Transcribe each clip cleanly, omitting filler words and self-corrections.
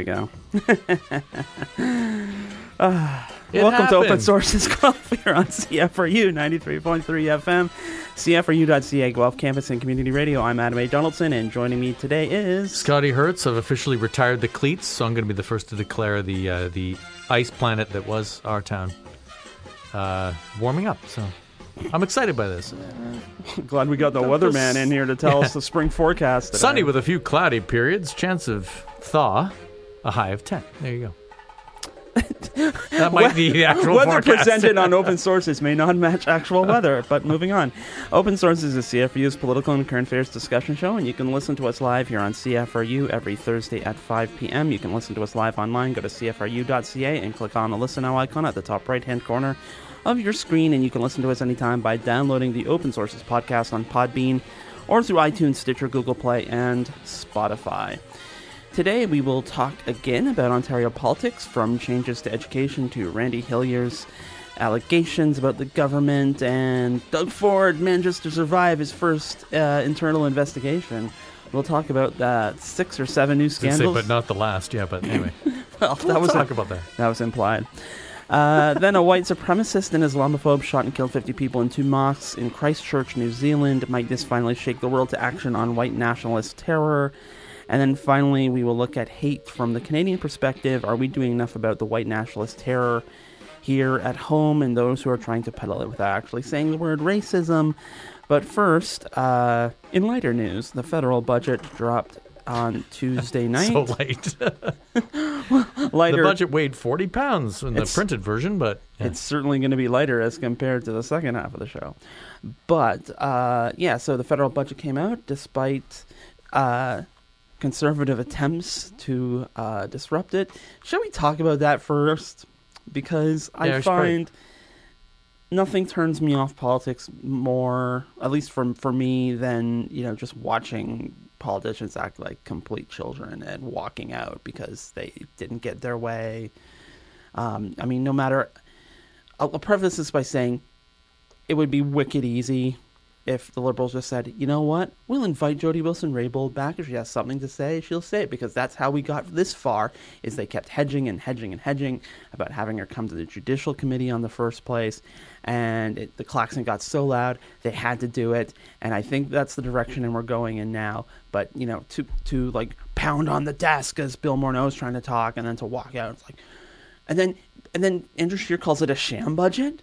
we go. Welcome to Open Sources Guelph here on CFRU 93.3 FM, CFRU.ca, Guelph Campus and Community Radio. I'm Adam A. Donaldson, and joining me today is... Scotty Hertz. I've officially retired the cleats, so I'm going to be the first to declare the ice planet that was our town warming up, so... I'm excited by this. Glad we got the weatherman in here to tell us the spring forecast today. Sunny with a few cloudy periods, chance of thaw, a high of 10. There you go. That might be the actual weather forecast. Presented on Open Sources may not match actual weather, but moving on. Open Sources is CFRU's political and current affairs discussion show, and you can listen to us live here on CFRU every Thursday at 5 p.m. You can listen to us live online. Go to CFRU.ca and click on the Listen Now icon at the top right-hand corner of your screen, and you can listen to us anytime by downloading the Open Sources podcast on Podbean or through iTunes, Stitcher, Google Play, and Spotify. Today we will talk again about Ontario politics, from changes to education to Randy Hillier's allegations about the government, and Doug Ford manages to survive his first internal investigation. We'll talk about that 6 or 7 new scandals. But not the last, yeah, but anyway. Well, we'll talk about that. That was implied. Then a white supremacist and Islamophobe shot and killed 50 people in 2 mosques in Christchurch, New Zealand. Might this finally shake the world to action on white nationalist terror? And then finally, we will look at hate from the Canadian perspective. Are we doing enough about the white nationalist terror here at home and those who are trying to peddle it without actually saying the word racism? But first, in lighter news, the federal budget dropped on Tuesday night. So late. Lighter. The budget weighed 40 pounds in the printed version, but... Yeah. It's certainly going to be lighter as compared to the second half of the show. But, so the federal budget came out despite conservative attempts to disrupt it. Shall we talk about that first? Because I find nothing turns me off politics more, at least for me, than just watching politicians act like complete children and walking out because they didn't get their way. No matter... I'll preface this by saying it would be wicked easy if the Liberals just said, you know what, we'll invite Jody Wilson-Raybould back. If she has something to say, she'll say it, because that's how we got this far, is they kept hedging and hedging and hedging about having her come to the Judicial Committee on the first place, and the klaxon got so loud, they had to do it, and I think that's the direction and we're going in now. But, to like pound on the desk as Bill Morneau's trying to talk, and then to walk out, it's like, and then Andrew Scheer calls it a sham budget?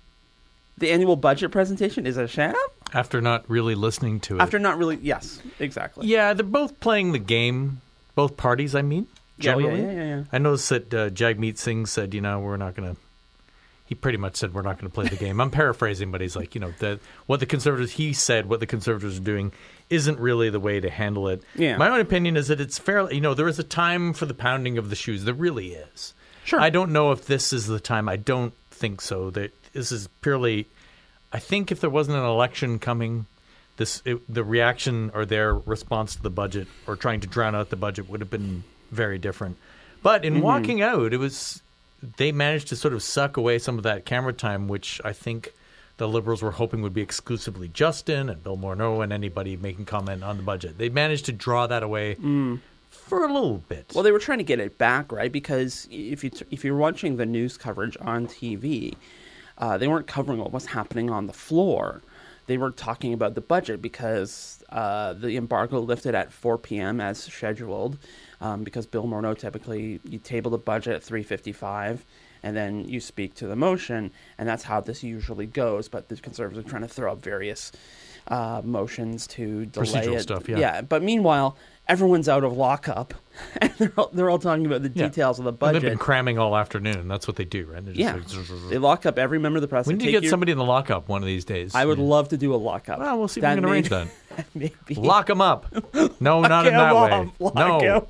The annual budget presentation is a sham? After not really listening to it. Yes, exactly. Yeah, they're both playing the game, both parties, I mean, generally. Yeah. I noticed that Jagmeet Singh said, we're not going to, he pretty much said we're not going to play the game. I'm paraphrasing, but he's like, what the Conservatives are doing isn't really the way to handle it. Yeah. My own opinion is that it's fairly, there is a time for the pounding of the shoes. There really is. Sure. I don't know if this is the time. I don't think so. That this is purely... I think if there wasn't an election coming, the reaction or their response to the budget or trying to drown out the budget would have been very different. But in walking out, they managed to sort of suck away some of that camera time, which I think the Liberals were hoping would be exclusively Justin and Bill Morneau and anybody making comment on the budget. They managed to draw that away for a little bit. Well, they were trying to get it back, right? Because if you're watching the news coverage on TV, they weren't covering what was happening on the floor. They were talking about the budget because the embargo lifted at 4 p.m. as scheduled, because Bill Morneau typically, you table the budget at 3:55 and then you speak to the motion, and that's how this usually goes. But the Conservatives are trying to throw up various motions to delay procedural it. Stuff, yeah. Yeah, but meanwhile, everyone's out of lockup, and they're all talking about the details of the budget. And they've been cramming all afternoon. That's what they do, right? They lock up every member of the press. We need to get somebody in the lockup one of these days. I would love to do a lockup. Well, we'll see if we can arrange that. Maybe. Lock them up. No, not in that way. No.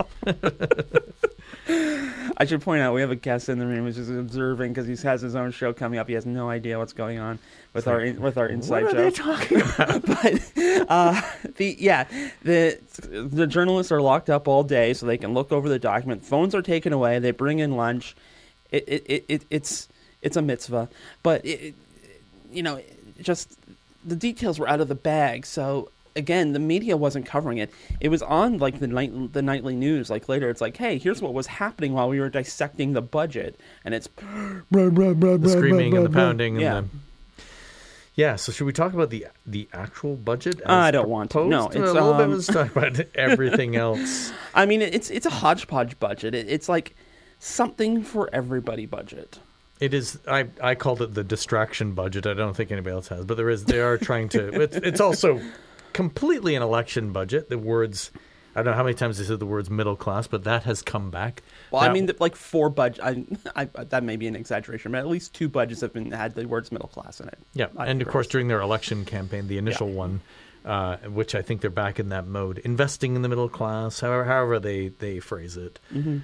I should point out we have a guest in the room who's just observing because he has his own show coming up. He has no idea what's going on with our inside show. What are they talking about? But the journalists are locked up all day so they can look over the document. Phones are taken away. They bring in lunch. It's a mitzvah, but just the details were out of the bag. So again, the media wasn't covering it. It was on like the nightly news. Like later, it's like, hey, here's what was happening while we were dissecting the budget, and it's the screaming and the pounding. Yeah. And yeah. So should we talk about the actual budget? I don't want to. No, it's a little bit. Let's talk about everything else. I mean, it's a hodgepodge budget. It's like something for everybody budget. It is. I called it the distraction budget. I don't think anybody else has, but they are trying to. It's also completely an election budget. The words. I don't know how many times they said the words middle class, but that has come back. Well, I mean, like 4 budgets. That may be an exaggeration, but at least 2 budgets have had the words middle class in it. Yeah, and of course during their election campaign, the initial one, which I think they're back in that mode, investing in the middle class. However they phrase it. Mm-hmm.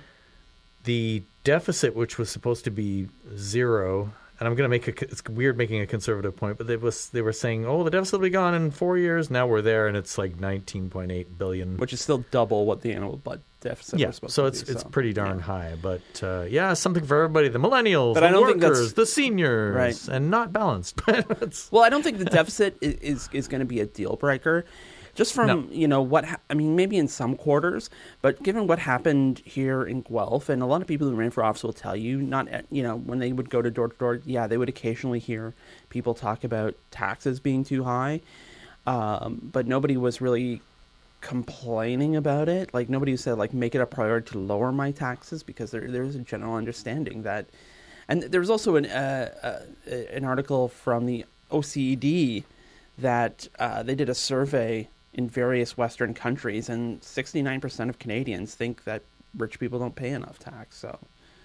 The deficit, which was supposed to be 0, and I'm going to it's weird making a conservative point, but they were saying, oh, the deficit will be gone in 4 years. Now we're there, and it's like $19.8 billion. Which is still double what the annual deficit was supposed to be. It's pretty darn high. But, something for everybody, the millennials, but the I don't workers, think the seniors, right. And not balanced. Well, I don't think the deficit is going to be a deal breaker. Just from, maybe in some quarters, but given what happened here in Guelph, and a lot of people who ran for office will tell you, when they would go to door to door, they would occasionally hear people talk about taxes being too high, but nobody was really complaining about it. Like, nobody said, like, make it a priority to lower my taxes, because there is a general understanding that, and there was also an article from the OECD that they did a survey in various Western countries, and 69% of Canadians think that rich people don't pay enough tax. So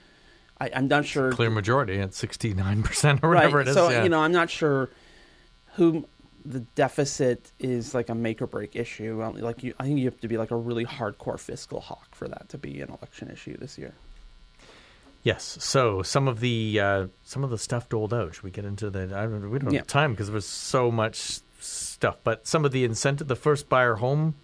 I'm not sure. Clear majority at 69% or whatever it is. So, I'm not sure who the deficit is like a make or break issue. I think you have to be like a really hardcore fiscal hawk for that to be an election issue this year. Yes. So some of the stuff doled out. Should we get into that? We don't have time because there was so much stuff. But some of the incentive, the first time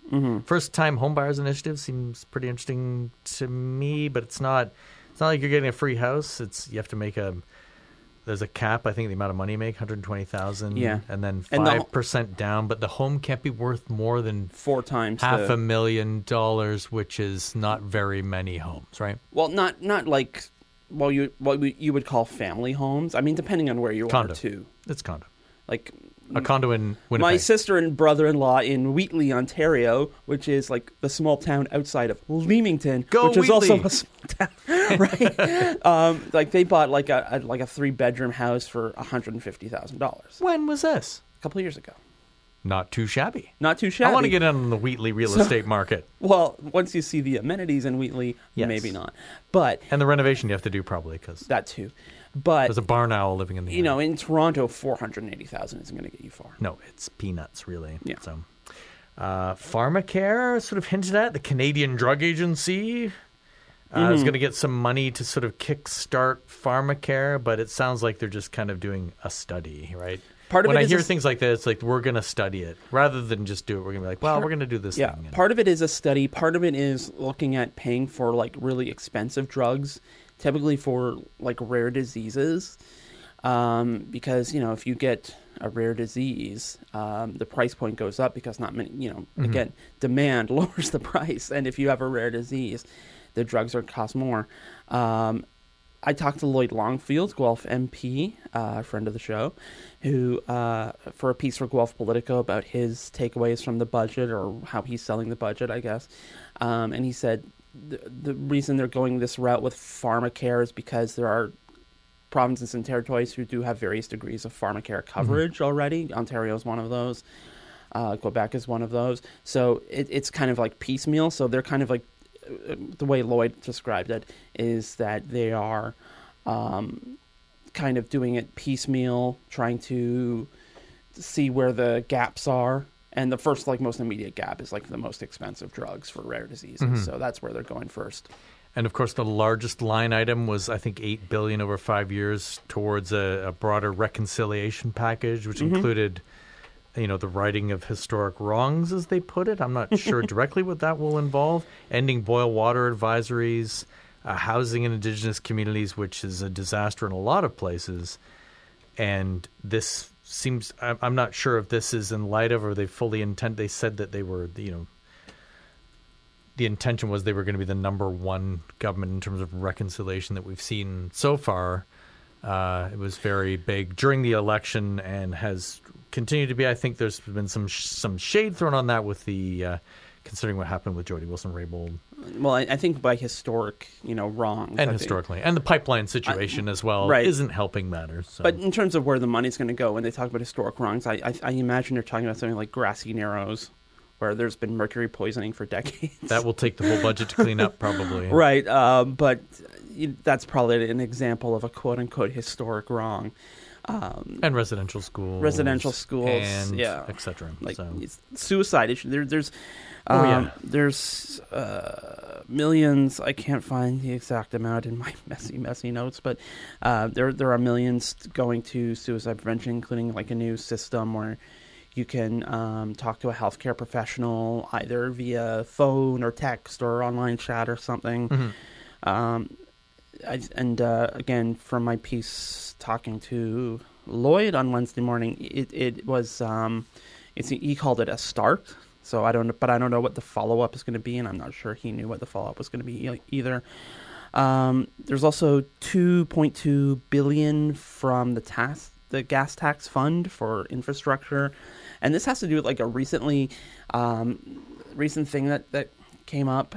home buyers initiative seems pretty interesting to me. But it's not like you're getting a free house. You have to make there's a cap. I think the amount of money you make, $120,000. Yeah, and then 5% down. But the home can't be worth more than 4 times $500,000, which is not very many homes, right? Well, not like. What you would call family homes. I mean, depending on where you condo. are, too. It's condo. Like a condo in Winnipeg. My sister and brother-in-law in Wheatley, Ontario, which is like the small town outside of Leamington, which Wheatley. is also a small town, right? Like they bought like a 3-bedroom house for $150,000. When was this? A couple of years ago. Not too shabby. Not too shabby. I want to get in on the Wheatley real estate market. Well, once you see the amenities in Wheatley, maybe not. And the renovation you have to do probably because that too. But there's a barn owl living in the in Toronto, $480,000 isn't going to get you far. No, it's peanuts, really. Yeah. So, Pharmacare sort of hinted at the Canadian Drug Agency is going to get some money to sort of kickstart Pharmacare, but it sounds like they're just kind of doing a study, right? When I hear things like that, it's like we're going to study it rather than just do it. We're going to be like, well, we're going to do this thing. Yeah, part of it is a study. Part of it is looking at paying for like really expensive drugs, typically for like rare diseases, because if you get a rare disease, the price point goes up because not many. Again, demand lowers the price, and if you have a rare disease, the drugs are cost more. I talked to Lloyd Longfield, Guelph MP, a friend of the show, who, for a piece for Guelph Politico about his takeaways from the budget or how he's selling the budget, I guess. And he said the reason they're going this route with Pharmacare is because there are provinces and territories who do have various degrees of Pharmacare coverage already. Ontario is one of those. Quebec is one of those. So it's kind of like piecemeal. So they're kind of like, the way Lloyd described it is that they are kind of doing it piecemeal, trying to see where the gaps are. And the first, like, most immediate gap is like the most expensive drugs for rare diseases. So that's where they're going first. And of course, the largest line item was, I think, $8 billion over 5 years towards a broader reconciliation package, which included, the righting of historic wrongs, as they put it. I'm not sure directly what that will involve. Ending boil water advisories, housing in Indigenous communities, which is a disaster in a lot of places. And this seems I'm not sure if this is in light of or they fully intend. They said that they were the intention was they were going to be the number one government in terms of reconciliation that we've seen so far. It was very big during the election and has continued to be. I think there's been some shade thrown on that with the considering what happened with Jody Wilson-Raybould. Well, I think by historic, wrongs. And historically. And the pipeline situation as well isn't helping matters. So. But in terms of where the money's going to go, when they talk about historic wrongs, I imagine they're talking about something like Grassy Narrows, where there's been mercury poisoning for decades. That will take the whole budget to clean up, probably. Right. But that's probably an example of a quote-unquote historic wrong. And residential schools. And et cetera. Like suicide issue. There's millions. I can't find the exact amount in my messy notes, but there are millions going to suicide prevention, including like a new system where you can talk to a healthcare professional either via phone or text or online chat or something. Again, from my piece talking to Lloyd on Wednesday morning, it was he called it a start. So I don't know what the follow up is going to be, and I'm not sure he knew what the follow up was going to be either. There's also $2.2 billion from the gas tax fund for infrastructure, and this has to do with like a recent thing that came up.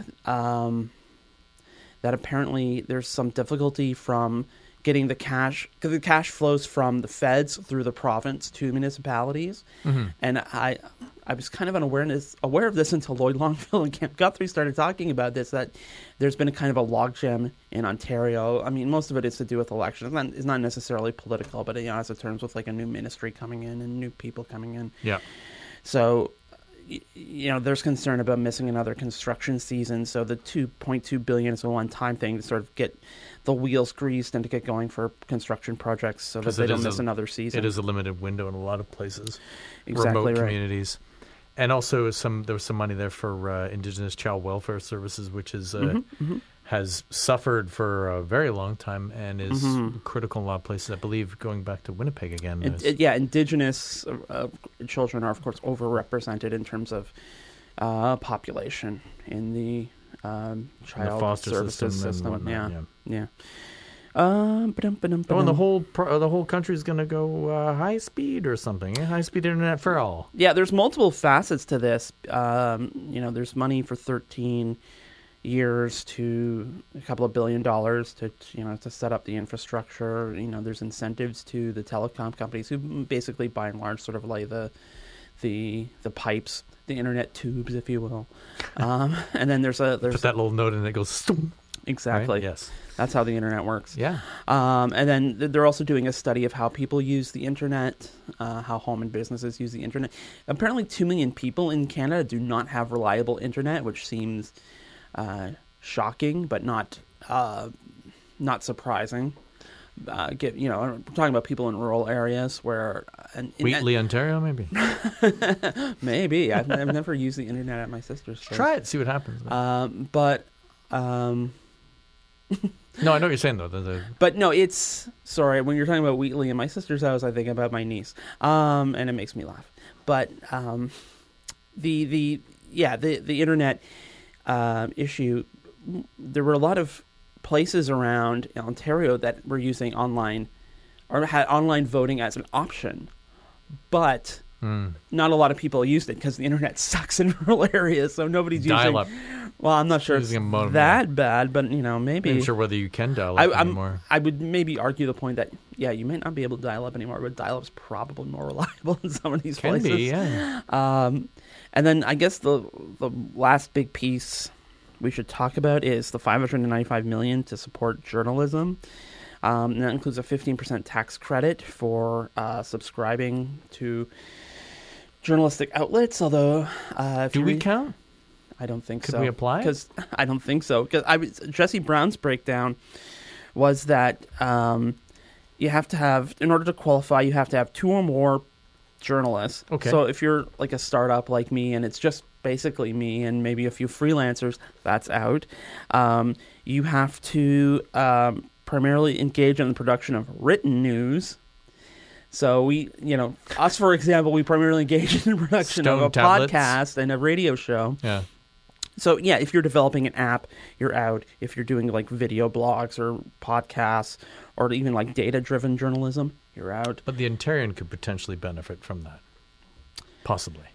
That apparently there's some difficulty from getting the cash, because the cash flows from the feds through the province to municipalities. And I was kind of aware of this until Lloyd Longfield and Camp Guthrie started talking about this, that there's been a kind of a logjam in Ontario. I mean, most of it is to do with elections. It's not necessarily political, but it has to terms with like a new ministry coming in and new people coming in. Yeah. So there's concern about missing another construction season. So the $2.2 billion is a one-time thing to sort of get the wheels greased and to get going for construction projects so that they don't miss another season. It is a limited window in a lot of places, exactly remote right. communities. And also there was some money there for Indigenous Child Welfare Services, which is has suffered for a very long time and is critical in a lot of places. I believe going back to Winnipeg again. Indigenous children are, of course, overrepresented in terms of population in the child foster services system. And whatnot, Yeah. And the whole country is going to go high speed or something. High speed internet for all. Yeah, there's multiple facets to this. There's money for 13 years to a couple of $1 billion to set up the infrastructure. There's incentives to the telecom companies who basically, by and large, sort of lay the pipes, the internet tubes, if you will. And then there's put that little note in it goes. Stoom, exactly. Right? Yes. That's how the internet works. Yeah. And then they're also doing a study of how people use the internet, how home and businesses use the internet. Apparently 2 million people in Canada do not have reliable internet, which seems shocking, but not surprising. We're talking about people in rural areas where... Wheatley, Ontario, maybe? Maybe. I've never used the internet at my sister's place. Try it, see what happens. No, I know what you're saying, though. But no, sorry, when you're talking about Wheatley and my sister's house, I think about my niece, and it makes me laugh. But the internet issue, there were a lot of places around Ontario that were using online or had online voting as an option, but not a lot of people used it because the internet sucks in rural areas, so nobody's dial up. Well, I'm not sure it's that bad, but maybe. I'm not sure whether you can dial up anymore. I would maybe argue the point that you might not be able to dial up anymore, but dial up's probably more reliable in some of these places. Can be, yeah. And then I guess the last big piece we should talk about is the $595 million to support journalism. And that includes a 15% tax credit for subscribing to journalistic outlets. Although, do we count? I don't think so. Could we apply? Because I don't think so. Because Jesse Brown's breakdown was that you have to have, in order to qualify, you have to have 2 or more journalists. Okay. So if you're like a startup like me, and it's just basically me and maybe a few freelancers, that's out. You have to primarily engage in the production of written news. So us, for example, we primarily engage in the production of a podcast and a radio show. Yeah. So, yeah, if you're developing an app, you're out. If you're doing, like, video blogs or podcasts or even, like, data-driven journalism, you're out. But the Ontarian could potentially benefit from that. Possibly.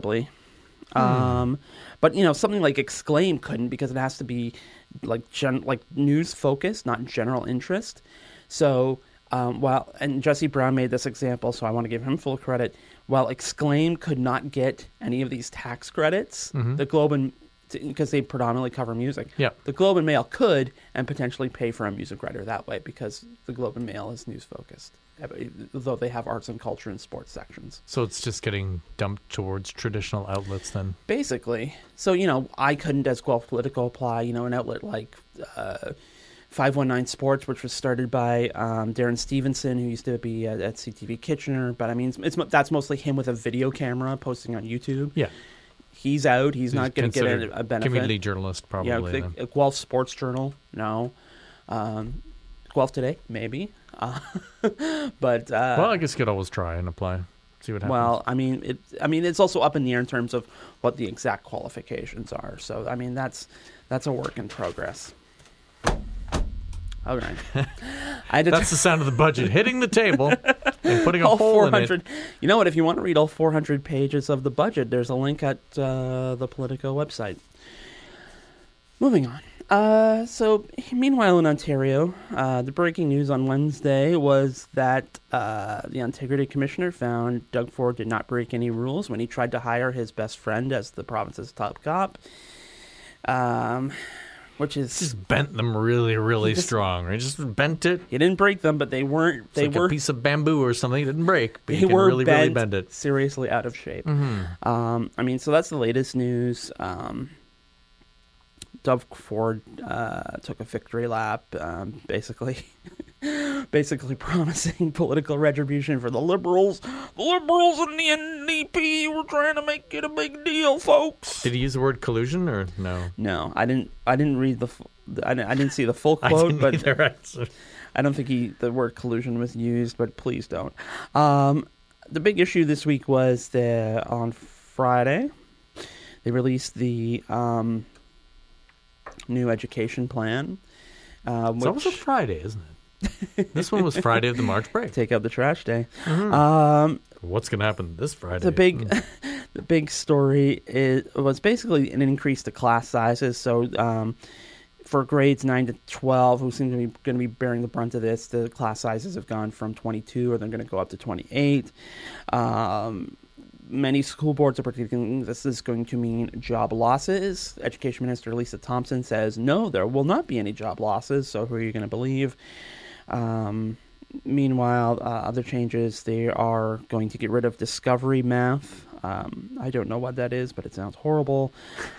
But, something like Exclaim couldn't because it has to be, like, news-focused, not general interest. So... and Jesse Brown made this example, so I want to give him full credit. While Exclaim could not get any of these tax credits, the Globe and because they predominantly cover music, the Globe and Mail could and potentially pay for a music writer that way because the Globe and Mail is news focused, though they have arts and culture and sports sections. So it's just getting dumped towards traditional outlets then? Basically. So, I couldn't, as Guelph Politico, apply, an outlet like 519 Sports, which was started by Darren Stevenson, who used to be at CTV Kitchener. But, I mean, that's mostly him with a video camera posting on YouTube. Yeah. He's out. He's not going to get a benefit. Community journalist, probably. Yeah, Guelph Sports Journal, no. Guelph Today, maybe. But I guess you could always try and apply, see what happens. Well, I mean, it's also up in the air in terms of what the exact qualifications are. So, I mean, that's a work in progress. Okay. That's the sound of the budget hitting the table and putting a hole in it. You know what? If you want to read all 400 pages of the budget, there's a link at the Politico website. Moving on. So, meanwhile in Ontario, the breaking news on Wednesday was that the Integrity Commissioner found Doug Ford did not break any rules when he tried to hire his best friend as the province's top cop. Which is just bent them really, really strong. Right? Just bent it. He didn't break them, but they weren't. It's like a piece of bamboo or something. It didn't break, but they were really bend it. Seriously out of shape. Mm-hmm. I mean, so that's the latest news. Doug Ford took a victory lap, basically promising political retribution for the Liberals. The Liberals and the NDP were trying to make it a big deal, folks. Did he use the word collusion or no? No, I didn't read I didn't see the full quote, I didn't either. I don't think the word collusion was used, but please don't. The big issue this week was on Friday they released the new education plan. It's almost a Friday, isn't it? This one was Friday of the March break. Take out the trash day. Mm-hmm. What's going to happen this Friday? The big story was basically an increase to class sizes. So for grades 9 to 12, who seem to be going to be bearing the brunt of this, the class sizes have gone from 22, or they're going to go up to 28. Many school boards are predicting this is going to mean job losses. Education Minister Lisa Thompson says, no, there will not be any job losses, so who are you going to believe? Meanwhile, other changes, they are going to get rid of Discovery Math. I don't know what that is, but it sounds horrible.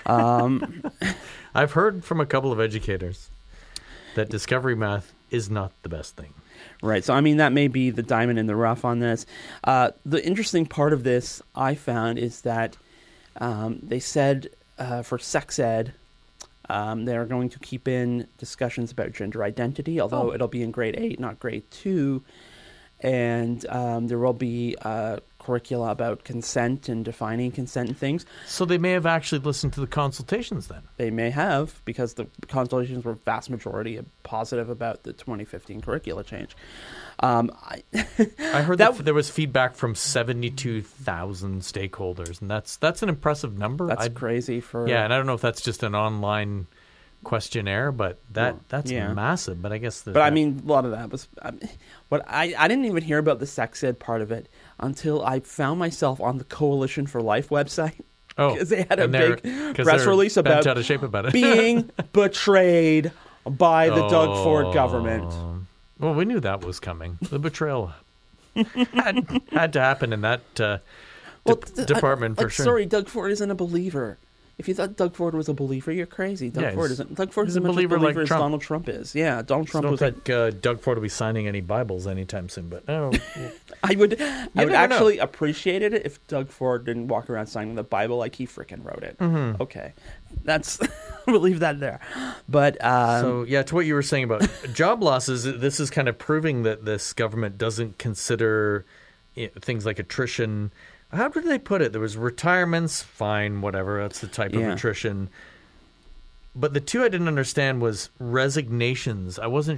I've heard from a couple of educators that Discovery Math is not the best thing. Right. So, I mean, that may be the diamond in the rough on this. The interesting part of this, I found, is that they said for sex ed, they're going to keep in discussions about gender identity, although it'll be in grade 8, not grade 2. And there will be curricula about consent and defining consent and things. So they may have actually listened to the consultations then? They may have, because the consultations were vast majority positive about the 2015 curricula change. I heard that there was feedback from 72,000 stakeholders, and that's an impressive number. That's crazy for... Yeah, and I don't know if that's just an online questionnaire, but that's massive. But I guess... I mean, a lot of that was... I didn't even hear about the sex ed part of it until I found myself on the Coalition for Life website. Oh, because they had a big press release about out of shape about it. being betrayed by the Doug Ford government. Well, we knew that was coming. The betrayal had to happen in that department for sure. Sorry, Doug Ford isn't a believer. If you thought Doug Ford was a believer, you're crazy. Doug Ford isn't. Doug Ford is a believer like as Donald Trump is. Yeah, Donald Trump was. I don't think Doug Ford will be signing any Bibles anytime soon. But I would actually appreciate it if Doug Ford didn't walk around signing the Bible like he freaking wrote it. Mm-hmm. Okay, we'll leave that there. But so to what you were saying about job losses, this is kind of proving that this government doesn't consider things like attrition. How did they put it? There was retirements, fine, whatever. That's the type of attrition. But the two I didn't understand was resignations. I wasn't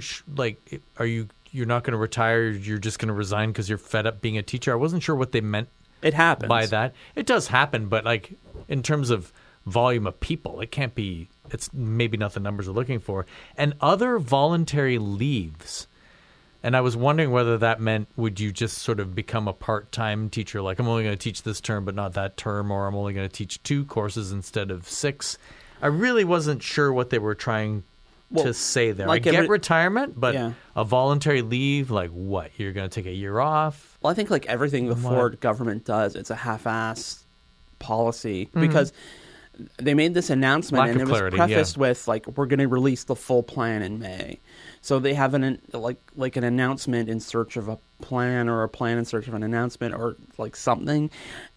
you're not going to retire, you're just going to resign because you're fed up being a teacher. I wasn't sure what they meant It happens. by that. It does happen, but like in terms of volume of people, it can't be, it's maybe not the numbers we're looking for. And other voluntary leaves. And I was wondering whether that meant, would you just sort of become a part-time teacher? Like, I'm only going to teach this term, but not that term, or I'm only going to teach 2 courses instead of 6. I really wasn't sure what they were trying to say there. Like I get retirement, but a voluntary leave, like what? You're going to take a year off? Well, I think like everything the Ford government does, it's a half-assed policy because they made this announcement and it was prefaced with like, we're going to release the full plan in May. So they have an announcement in search of a plan, or a plan in search of an announcement, or like something.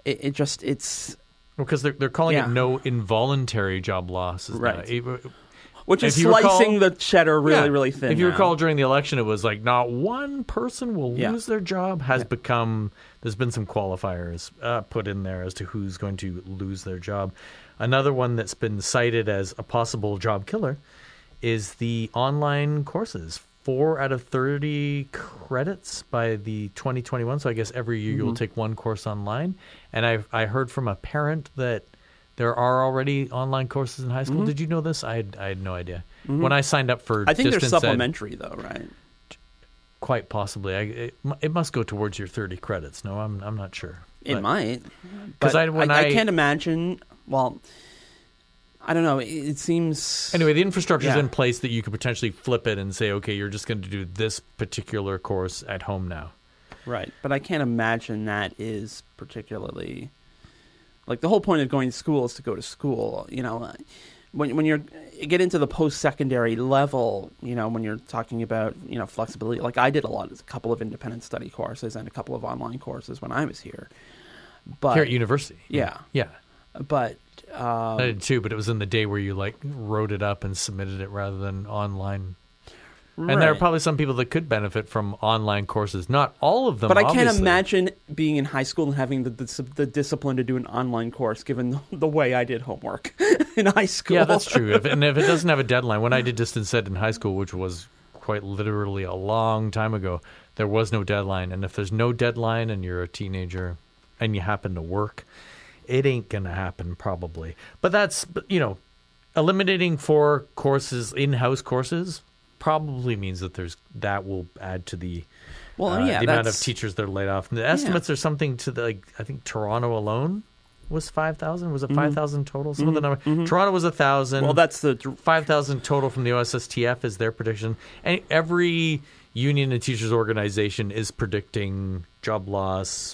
It's because they're calling it no involuntary job loss, right? Which is slicing the cheddar really thin. If you recall, during the election, it was like not one person will lose their job. There's been some qualifiers put in there as to who's going to lose their job. Another one that's been cited as a possible job killer is the online courses. 4 out of 30 credits by the 2021. So I guess every year you'll take one course online. And I heard from a parent that there are already online courses in high school. Did you know this? I had no idea. When I signed up for I think they're supplementary though, right? Quite possibly. It must go towards your 30 credits. No, I'm not sure. It might. Because I can't imagine. Well, I don't know. It seems... Anyway, the infrastructure is in place that you could potentially flip it and say, okay, you're just going to do this particular course at home now. Right. But I can't imagine that is particularly... Like, the whole point of going to school is to go to school. You know, when you get into the post-secondary level, you know, when you're talking about, you know, flexibility. Like, I did a couple of independent study courses and a couple of online courses when I was here. But here at university? Yeah. Yeah. But... I did too, but it was in the day where you like wrote it up and submitted it rather than online. Right. And there are probably some people that could benefit from online courses. Not all of them, but I can't imagine being in high school and having the discipline to do an online course, given the way I did homework in high school. Yeah, that's true. If it doesn't have a deadline, when I did distance ed in high school, which was quite literally a long time ago, there was no deadline. And if there's no deadline and you're a teenager and you happen to work, it ain't going to happen probably. But that's, you know, eliminating 4 courses, in-house courses, probably means that will add to the amount of teachers that are laid off. And the estimates are something to I think Toronto alone was 5,000. Was it 5,000 total? Some of the number. Toronto was 1,000. Well, that's the 5,000 total from the OSSTF is their prediction. And every union and teachers organization is predicting job loss,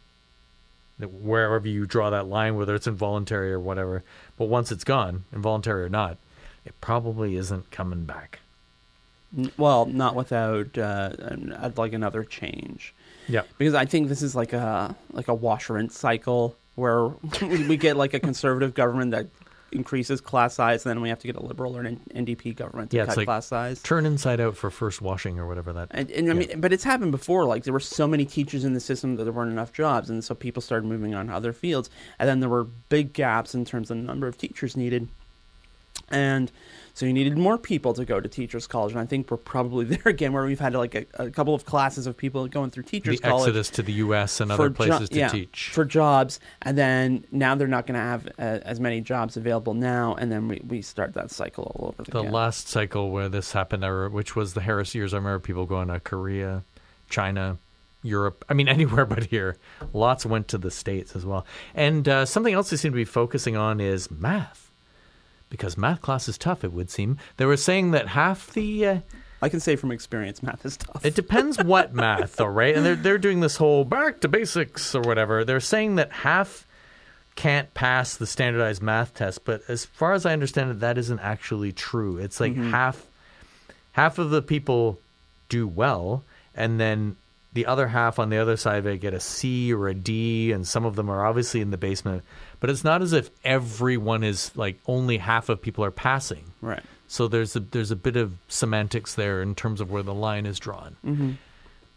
wherever you draw that line, whether it's involuntary or whatever. But once it's gone, involuntary or not, it probably isn't coming back. Well, not without like another change. Yeah, because I think this is like a wash rinse cycle where we get like a conservative government that increases class size, and then we have to get a liberal or an NDP government to cut class size. Turn inside out for first washing or whatever that. And I mean, but it's happened before. Like there were so many teachers in the system that there weren't enough jobs, and so people started moving on to other fields, and then there were big gaps in terms of the number of teachers needed, and so you needed more people to go to teachers' college. And I think we're probably there again, where we've had like a couple of classes of people going through teachers' college. The exodus to the U.S. and other places to teach. For jobs. And then now they're not going to have as many jobs available now. And then we start that cycle all over again. The last cycle where this happened, which was the Harris years, I remember people going to Korea, China, Europe. I mean, anywhere but here. Lots went to the States as well. And something else they seem to be focusing on is math. Because math class is tough, it would seem. They were saying that half the... I can say from experience, math is tough. It depends what math, though, right? And they're doing this whole back to basics or whatever. They're saying that half can't pass the standardized math test. But as far as I understand it, that isn't actually true. It's like half of the people do well, and then the other half on the other side, they get a C or a D, and some of them are obviously in the basement. But it's not as if everyone is like only half of people are passing. Right. So there's a bit of semantics there in terms of where the line is drawn.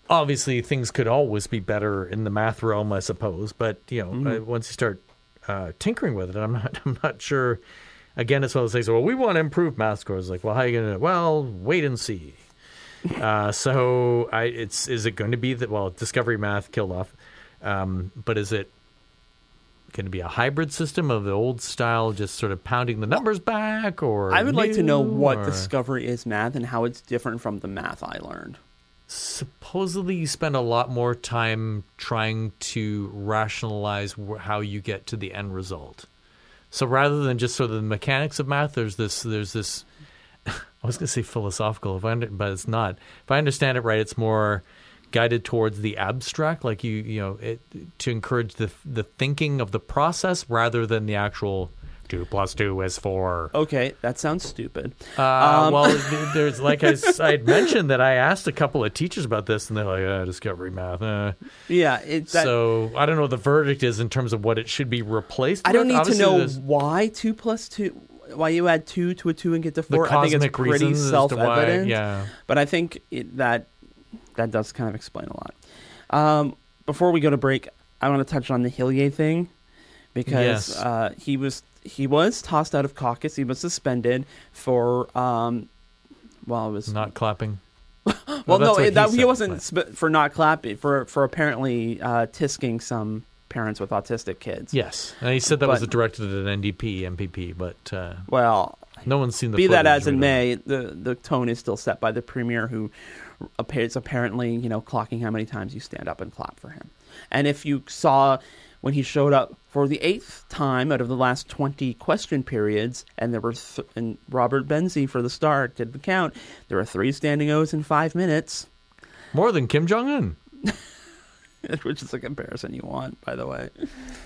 obviously things could always be better in the math realm, I suppose. But once you start tinkering with it, I'm not sure. Again, it's one of those things. Well, we want to improve math scores. Like, well, how are you going to do it? Well, wait and see. Is it going to be that? Well, Discovery Math killed off, but is it going to be a hybrid system of the old style, just sort of pounding the numbers back? Or I would like to know what Discovery is Math and how it's different from the math I learned. Supposedly, you spend a lot more time trying to rationalize how you get to the end result. So rather than just sort of the mechanics of math, there's this. I was going to say philosophical, but it's not. If I understand it right, it's more guided towards the abstract, like to encourage the thinking of the process rather than the actual 2 + 2 is 4. Okay, that sounds stupid. Well, there's like I had mentioned that I asked a couple of teachers about this, and they're like, Discovery Math. Yeah. So I don't know what the verdict is in terms of what it should be replaced with. I don't need to know why 2 + 2, why you add 2 to a 2 and get to 4. I think it's pretty self-evident. Yeah. But I think that does kind of explain a lot. Before we go to break, I want to touch on the Hillier thing because he was tossed out of caucus. He was suspended for it was not clapping. Well, no, he wasn't for not clapping, for apparently tisking some parents with autistic kids. Yes, and he said that was directed at an NDP MPP, but no one's seen the footage. Be that as it may, the tone is still set by the premier, who is apparently clocking how many times you stand up and clap for him. And if you saw when he showed up for the 8th time out of the last 20 question periods, and there were and Robert Benzie for the start did the count, there were 3 standing O's in 5 minutes. More than Kim Jong-un. Which is a comparison you want, by the way.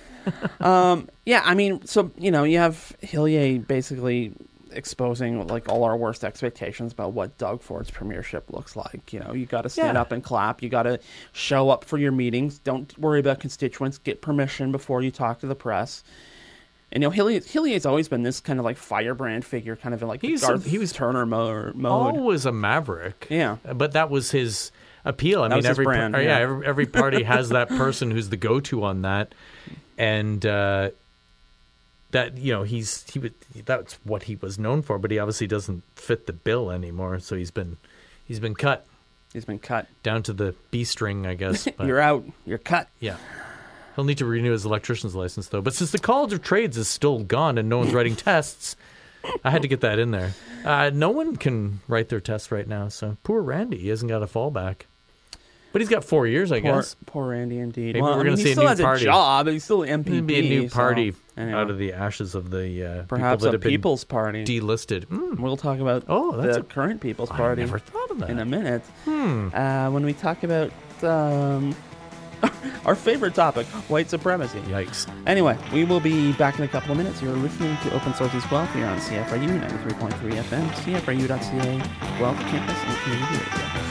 So you have Hillier basically exposing like all our worst expectations about what Doug Ford's premiership looks like. You got to stand up and clap. You got to show up for your meetings. Don't worry about constituents. Get permission before you talk to the press. And Hillier's always been this kind of like firebrand figure, kind of like he was Turner mode. Always a maverick. Yeah, but that was his appeal. Every brand. Every party has that person who's the go-to on that, and that that's what he was known for. But he obviously doesn't fit the bill anymore, so he's been cut. He's been cut down to the B string, I guess. But you're out. You're cut. Yeah. He'll need to renew his electrician's license, though. But since the College of Trades is still gone and no one's writing tests, I had to get that in there. No one can write their tests right now, so poor Randy. He hasn't got a fallback. But he's got 4 years, I guess. Poor Randy, indeed. Maybe we're going to see a new party. He still has a job, but he's still MPP. It'll be a new party out of the ashes of the perhaps people that a People's Party. Delisted. We'll talk about the current People's Party. I never thought of that. In a minute. When we talk about our favorite topic, white supremacy. Yikes. Anyway, we will be back in a couple of minutes. You're listening to Open Sources Guelph here on CFRU 93.3 FM, CFRU.ca, Guelph Campus and Community Radio.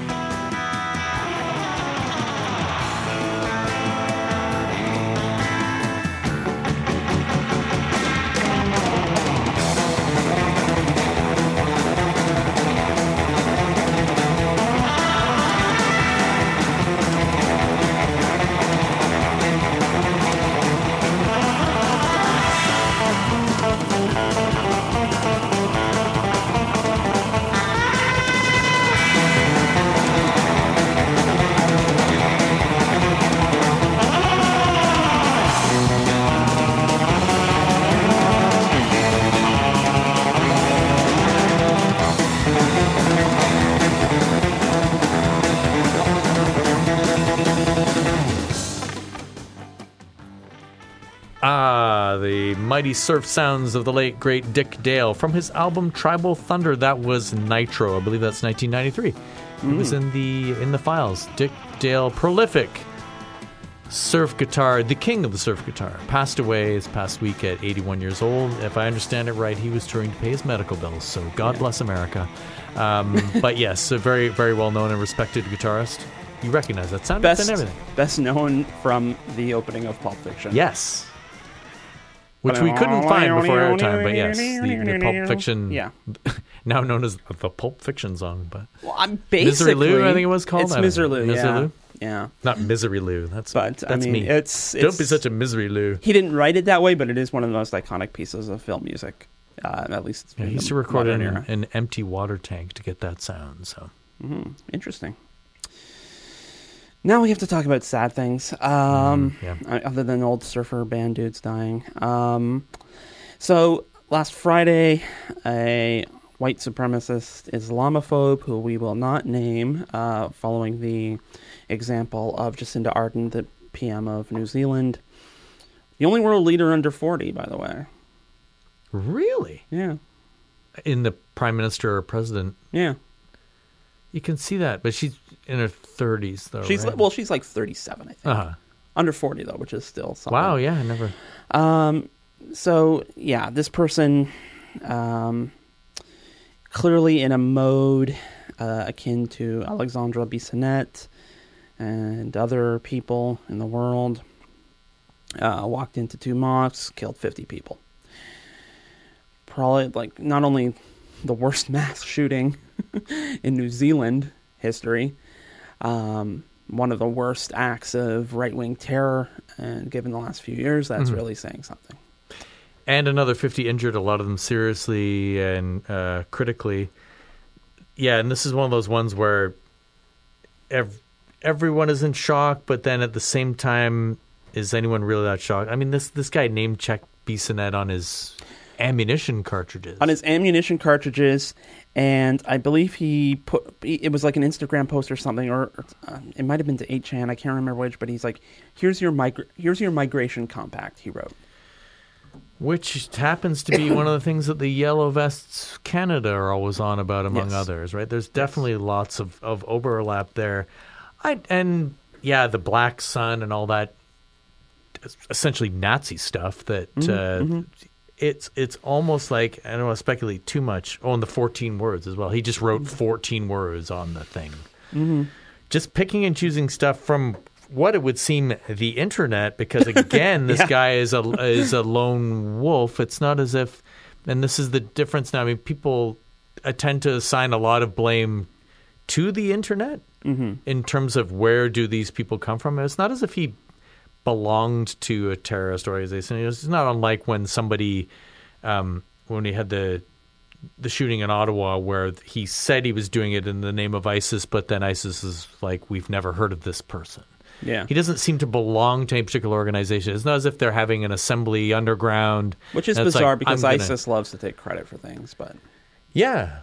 The mighty surf sounds of the late, great Dick Dale. From his album Tribal Thunder, that was Nitro. I believe that's 1993. It was in the files. Dick Dale, prolific surf guitar, the king of the surf guitar, passed away this past week at 81 years old. If I understand it right, he was touring to pay his medical bills, so God bless America. But yes, a very, very well-known and respected guitarist. You recognize that sound and everything. Best known from the opening of Pulp Fiction. Yes. Which we couldn't find before our time, but yes, the Pulp Fiction. Yeah. now known as the Pulp Fiction song. But well, I'm basically Misery Lou, I think it was called. It's Misery Lou. Misery Lou? Yeah. Not Misery Lou. That's me. It's don't be such a Misery Lou. He didn't write it that way, but it is one of the most iconic pieces of film music. At least he used to record in an empty water tank to get that sound. So interesting. Now we have to talk about sad things, other than old surfer band dudes dying. So last Friday, a white supremacist Islamophobe, who we will not name, following the example of Jacinda Ardern, the PM of New Zealand, the only world leader under 40, by the way. Really? Yeah. In the prime minister or president? Yeah. You can see that, but she's in her 30s, though. She's like 37, I think. Uh-huh. Under 40, though, which is still something. Wow, yeah, I never. So, yeah, this person clearly in a mode akin to Alexandra Bissonnette and other people in the world, walked into 2 mosques, killed 50 people. Probably, like, not only the worst mass shooting in New Zealand history, one of the worst acts of right-wing terror, and given the last few years, that's really saying something. And another 50 injured, a lot of them seriously and critically. Yeah, and this is one of those ones where everyone is in shock, but then at the same time, is anyone really that shocked? I mean, this guy name-checked Bissonnette on his ammunition cartridges. And I believe it was like an Instagram post or something, or it might have been to 8chan, I can't remember which, but he's like, here's your migration compact, he wrote. Which happens to be one of the things that the Yellow Vests Canada are always on about, among others, right? There's definitely lots of overlap there. The Black Sun and all that, essentially Nazi stuff that it's almost like, I don't want to speculate too much. Oh, and the 14 words as well. He just wrote 14 words on the thing. Mm-hmm. Just picking and choosing stuff from what it would seem the internet, because again, this guy is a lone wolf. It's not as if, and this is the difference now. I mean, people tend to assign a lot of blame to the internet in terms of where do these people come from. It's not as if he belonged to a terrorist organization. It's not unlike when somebody, when he had the shooting in Ottawa, where he said he was doing it in the name of ISIS, but then ISIS is like, we've never heard of this person. Yeah. He doesn't seem to belong to any particular organization. It's not as if they're having an assembly underground. Which is bizarre, because ISIS loves to take credit for things, but... Yeah.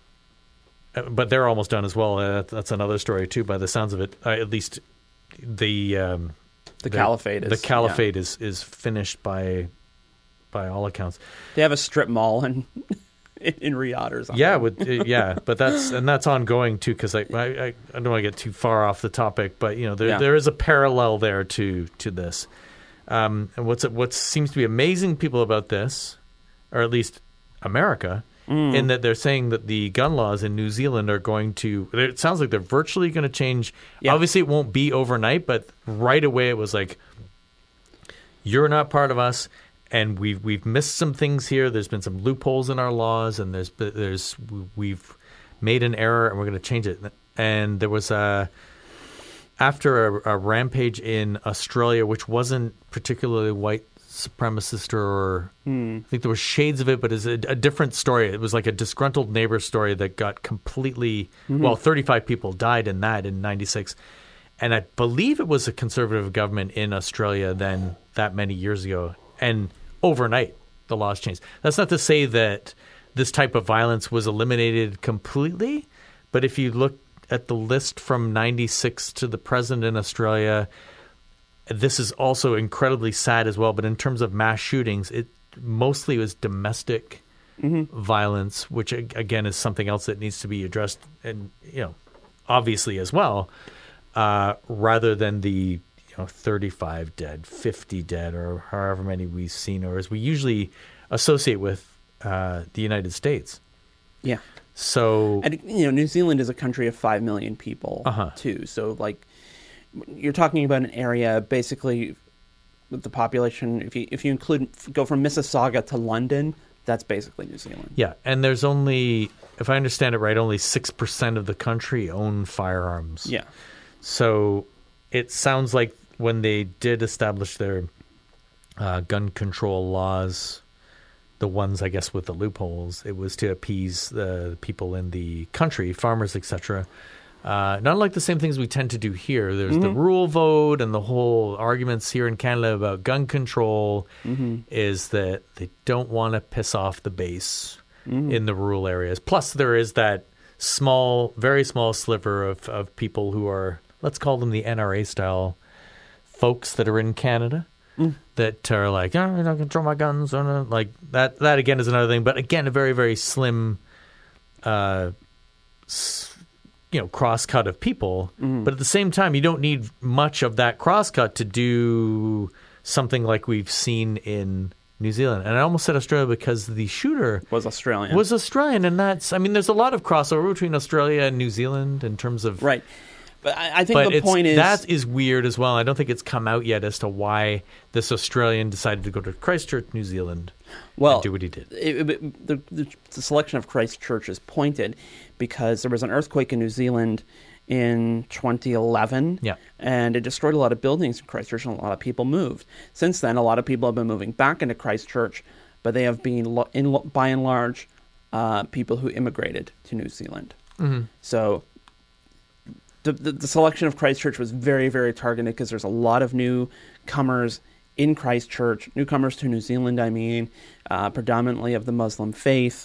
But they're almost done as well. That's another story, too, by the sounds of it. At least the caliphate is finished by all accounts. They have a strip mall in Riyadh or something. Yeah, but that's ongoing too, because I don't want to get too far off the topic, but there is a parallel there to this. And what seems to be amazing people about this, or at least America, in that they're saying that the gun laws in New Zealand are going to. It sounds like they're virtually going to change. Yeah. Obviously, it won't be overnight, but right away it was like, you're not part of us. And we've missed some things here. There's been some loopholes in our laws, and we've made an error, and we're going to change it. And there was after a rampage in Australia, which wasn't particularly white supremacist, or I think there were shades of it, but it's a different story. It was like a disgruntled neighbor story that got completely 35 people died in that in '96, and I believe it was a conservative government in Australia then that many years ago, and overnight, the laws changed. That's not to say that this type of violence was eliminated completely, but if you look at the list from 96 to the present in Australia, this is also incredibly sad as well. But in terms of mass shootings, it mostly was domestic violence, which again is something else that needs to be addressed, and obviously as well, rather than the 35 dead, 50 dead, or however many we've seen, or as we usually associate with the United States. Yeah. So, and New Zealand is a country of 5 million people too. So, like, you're talking about an area basically with the population. If you go from Mississauga to London, That's basically New Zealand. Yeah, and there's only, if I understand it right, only 6% of the country own firearms. Yeah. So it sounds like when they did establish their gun control laws, the ones, I guess, with the loopholes, it was to appease the people in the country, farmers, etc. Not like the same things we tend to do here. There's the rule vote and the whole arguments here in Canada about gun control is that they don't want to piss off the base in the rural areas. Plus, there is that small, very small sliver of people who are, let's call them the NRA style folks that are in Canada that are like, oh, I don't control my guns. Like that again is another thing. But again, a very, very slim cross-cut of people. But at the same time, you don't need much of that cross-cut to do something like we've seen in New Zealand. And I almost said Australia because the shooter was Australian. And that's, I mean, there's a lot of crossover between Australia and New Zealand in terms of... Right. But I think the point is... That is weird as well. I don't think it's come out yet as to why this Australian decided to go to Christchurch, New Zealand, and do what he did. The selection of Christchurch is pointed because there was an earthquake in New Zealand in 2011, and it destroyed a lot of buildings in Christchurch, and a lot of people moved. Since then, a lot of people have been moving back into Christchurch, but they have been, by and large, people who immigrated to New Zealand. So... The selection of Christchurch was very, very targeted because there's a lot of newcomers in Christchurch, newcomers to New Zealand, predominantly of the Muslim faith.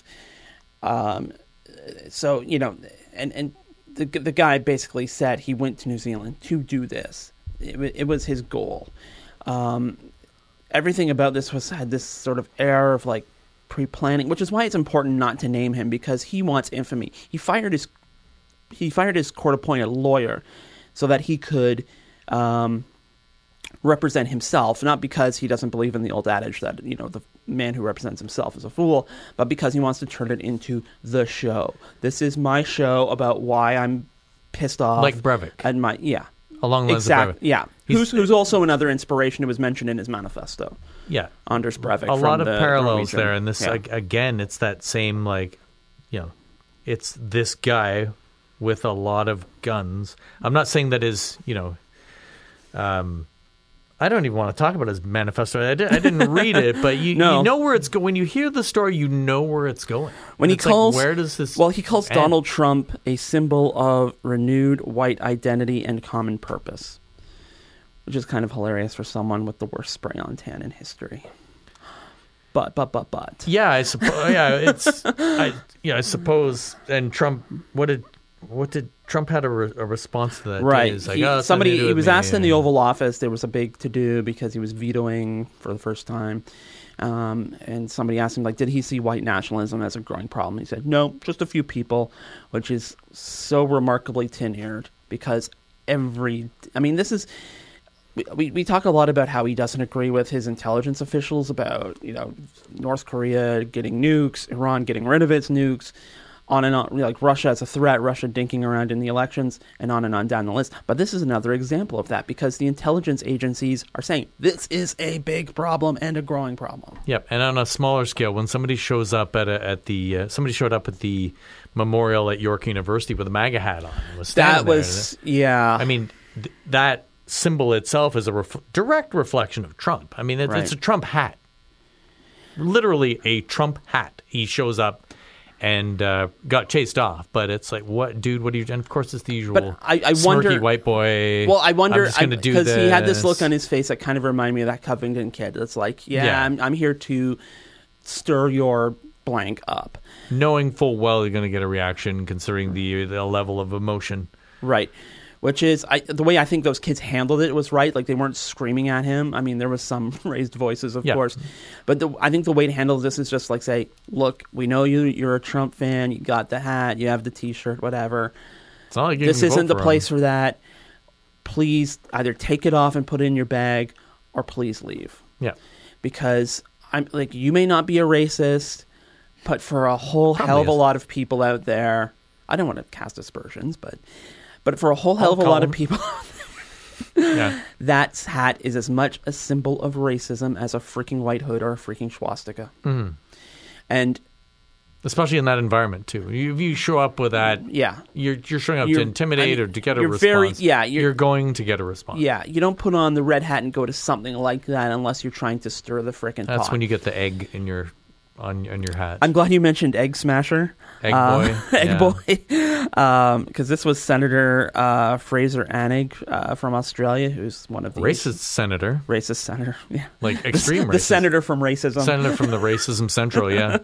So, and the guy basically said he went to New Zealand to do this. It was his goal. Everything about this had this sort of air of like pre-planning, which is why it's important not to name him because he wants infamy. He fired his court-appointed lawyer so that he could represent himself, not because he doesn't believe in the old adage that, the man who represents himself is a fool, but because he wants to turn it into the show. This is my show about why I'm pissed off. Like Breivik. Along the lines of Breivik. Yeah. Who's also another inspiration who was mentioned in his manifesto. Yeah. Anders Breivik. A lot of parallels there. And this, again, it's that same, it's this guy with a lot of guns. I'm not saying that is, I don't even want to talk about his manifesto. I didn't read it, but you know where it's going. When you hear the story, you know where it's going. When he calls, where does this? Well, he calls Donald Trump a symbol of renewed white identity and common purpose, which is kind of hilarious for someone with the worst spray-on tan in history. But. Yeah, I suppose. Yeah, I suppose. And Trump, what did Trump had a response to that? Right. He was asked in the Oval Office. There was a big to-do because he was vetoing for the first time. And somebody asked him, did he see white nationalism as a growing problem? He said, no, just a few people, which is so remarkably tin-eared because this is... We talk a lot about how he doesn't agree with his intelligence officials about, North Korea getting nukes, Iran getting rid of its nukes, on and on, like Russia as a threat, Russia dinking around in the elections, and on down the list. But this is another example of that because the intelligence agencies are saying this is a big problem and a growing problem. Yep, and on a smaller scale, when somebody shows up somebody showed up at the memorial at York University with a MAGA hat on, and was standing there. I mean, that symbol itself is a direct reflection of Trump. I mean, it's a Trump hat, literally a Trump hat. He shows up and got chased off. But it's like, what, dude? What do you? And of course, it's the usual. But I wonder, smirky white boy. Well, I wonder because he had this look on his face that kind of reminded me of that Covington kid. It's like, I'm here to stir your blank up, knowing full well you're going to get a reaction, considering the level of emotion. Right. Which is, the way I think those kids handled it was right. Like, they weren't screaming at him. I mean, there was some raised voices, of course. But I think the way to handle this is just like say, look, we know you're a Trump fan. You got the hat. You have the T-shirt, whatever. It's not like this isn't the place for that. Please either take it off and put it in your bag or please leave. Yeah. Because you may not be a racist, but for a whole hell of a lot of people out there, I don't want to cast aspersions, but for a whole hell of a lot of people, that hat is as much a symbol of racism as a freaking white hood or a freaking swastika. And especially in that environment too. If you show up with that, you're showing up to intimidate or to get a response. You're going to get a response. Yeah, you don't put on the red hat and go to something like that unless you're trying to stir the frickin' pot. That's when you get the egg in your on your hat. I'm glad you mentioned Egg Smasher. Egg Boy. Egg Boy. Because this was Senator Fraser Anning from Australia, who's one of the... Racist senator. Racist senator, yeah. Like extreme racist. The senator from racism. Senator from the Racism Central, yeah.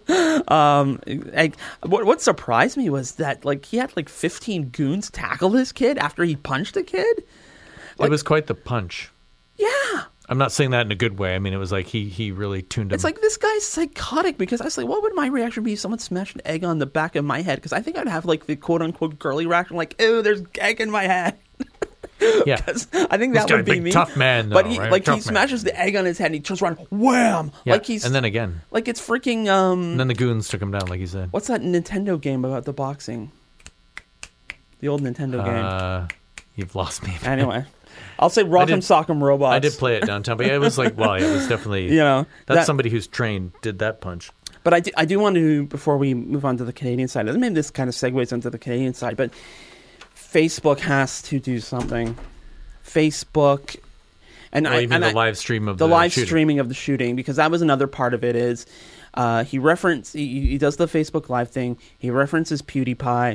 What surprised me was that he had 15 goons tackle this kid after he punched a kid. It was quite the punch. Yeah. I'm not saying that in a good way. I mean, it was like he really tuned him. It's like, this guy's psychotic, because I was like, what would my reaction be if someone smashed an egg on the back of my head? Because I think I'd have the quote-unquote girly reaction, ew, there's egg in my head. Yeah. Because I think that would be me. Tough man, though, but he, right? He smashes the egg on his head and he turns around, wham! Yeah. And then again. It's freaking... and then the goons took him down, like you said. What's that Nintendo game about the boxing? The old Nintendo game. You've lost me. Anyway. I'll say Rock'em Sock'em Robots. I did play it downtown, but it was it was definitely... that's somebody who's trained, did that punch. But I do want to, before we move on to the Canadian side, maybe this kind of segues into the Canadian side, but Facebook has to do something. Facebook... And the live stream of the live streaming of the shooting, because that was another part of it is he does the Facebook Live thing, he references PewDiePie,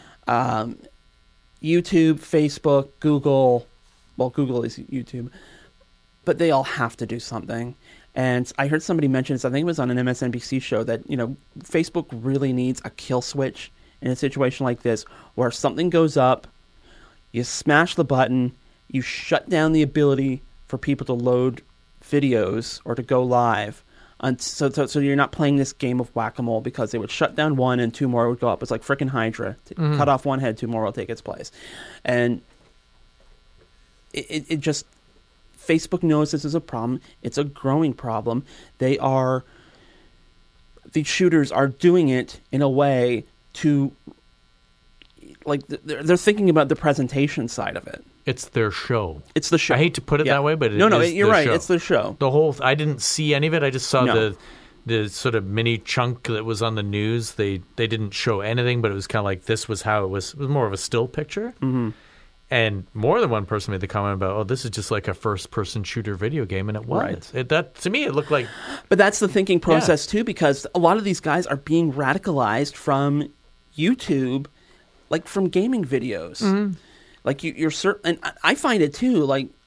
YouTube, Facebook, Google... Well, Google is YouTube, but they all have to do something. And I heard somebody mention this, I think it was on an MSNBC show, that, Facebook really needs a kill switch in a situation like this, where something goes up, you smash the button, you shut down the ability for people to load videos or to go live. And so you're not playing this game of whack-a-mole, because they would shut down one and two more would go up. It's like frickin' Hydra. Cut off one head, two more will take its place. And... It just, Facebook knows this is a problem. It's a growing problem. These shooters are doing it in a way to, they're thinking about the presentation side of it. It's their show. It's the show. I hate to put it that way, but you're right. Show. It's the show. I didn't see any of it. I just saw the sort of mini chunk that was on the news. They didn't show anything, but it was kind of like this was how it was. It was more of a still picture. Mm-hmm. And more than one person made the comment about, this is just like a first-person shooter video game, and it was. Right. To me, it looked like... But that's the thinking process, too, because a lot of these guys are being radicalized from YouTube, from gaming videos. Mm-hmm. You're certain... And I find it, too,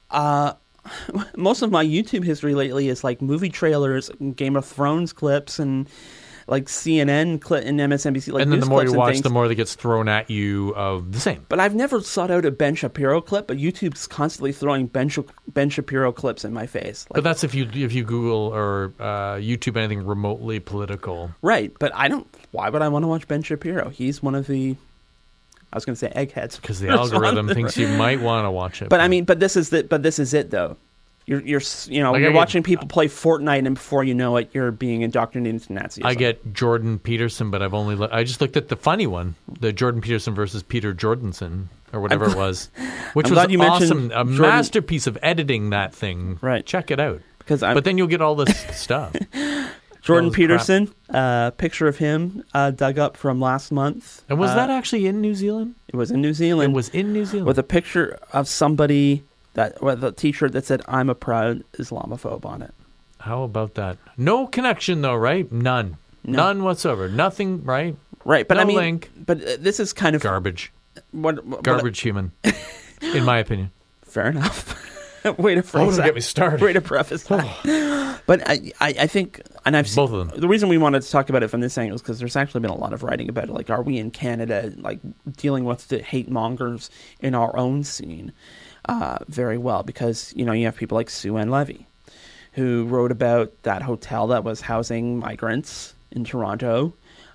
most of my YouTube history lately is, movie trailers, Game of Thrones clips, and... CNN and MSNBC, and then the more you watch, the more that gets thrown at you of the same. But I've never sought out a Ben Shapiro clip, but YouTube's constantly throwing Ben Shapiro clips in my face. But that's if you Google or YouTube anything remotely political. Right, but I don't... Why would I want to watch Ben Shapiro? He's one of the... I was going to say eggheads. Because the algorithm thinks you might want to watch it. But this is it, though. You're watching people play Fortnite, and before you know it, you're being indoctrinated into Nazism. I get Jordan Peterson, but I just looked at the funny one, the Jordan Peterson versus Peter Jordanson, or whatever it was, which was awesome. A masterpiece of editing that thing. Right, check it out. But then you'll get all this stuff. Jordan Peterson, picture of him dug up from last month. And was that actually in New Zealand? It was in New Zealand. It was in New Zealand with a picture of somebody. With a T-shirt that said "I'm a proud Islamophobe" on it. How about that? No connection, though, right? None whatsoever. Nothing, right? Right, but no link. But this is kind of garbage. Garbage human, in my opinion. Fair enough. Way to phrase that. Don't get me started. Way to preface that. But I think, and I've seen both of them. The reason we wanted to talk about it from this angle is because there's actually been a lot of writing about it. Are we in Canada dealing with the hate mongers in our own scene? Very well, because you have people like Sue Ann Levy, who wrote about that hotel that was housing migrants in Toronto,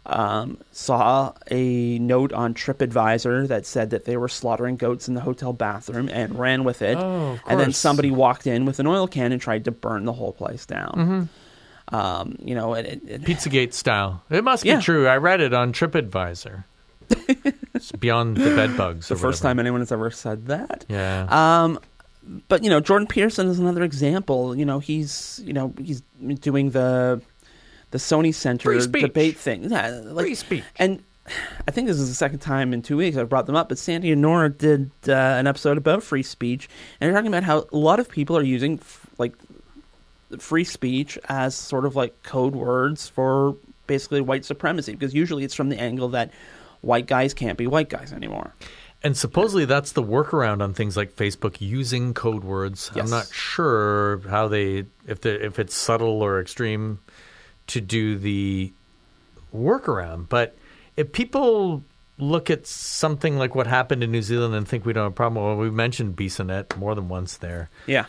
saw a note on TripAdvisor that said that they were slaughtering goats in the hotel bathroom and ran with it. Oh, of course. And then somebody walked in with an oil can and tried to burn the whole place down. Mm-hmm. Pizzagate style. It must be true. I read it on TripAdvisor. It's beyond the bed bugs. The first time anyone has ever said that. Yeah. But Jordan Peterson is another example. He's doing the the Sony Center debate thing. Yeah, free speech. And I think this is the second time in 2 weeks I've brought them up, but Sandy and Nora did an episode about free speech, and they're talking about how a lot of people are using free speech as sort of like code words for basically white supremacy, because usually it's from the angle that white guys can't be white guys anymore. And supposedly that's the workaround on things like Facebook using code words. Yes. I'm not sure how if it's subtle or extreme to do the workaround, but if people look at something like what happened in New Zealand and think we don't have a problem, well, we mentioned BISANET more than once there. Yeah.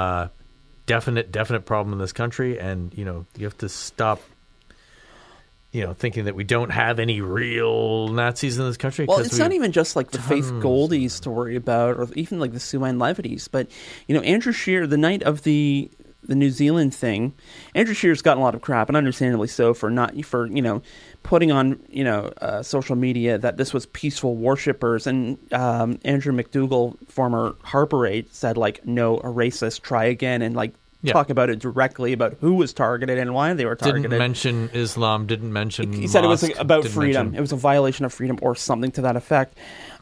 Definite problem in this country, and you have to stop thinking that we don't have any real Nazis in this country. Well, it's not even just like the Faith Goldies to worry about, or even like the Sue-Ann Levities, but Andrew Scheer, the night of the New Zealand thing, Andrew Scheer's gotten a lot of crap, and understandably so, for putting on social media that this was peaceful worshippers. And Andrew McDougall, former Harper aide, said no, a racist, try again, and talk about it directly about who was targeted and why they were targeted. Didn't mention Islam. Didn't mention. He said it was about freedom. It was a violation of freedom or something to that effect.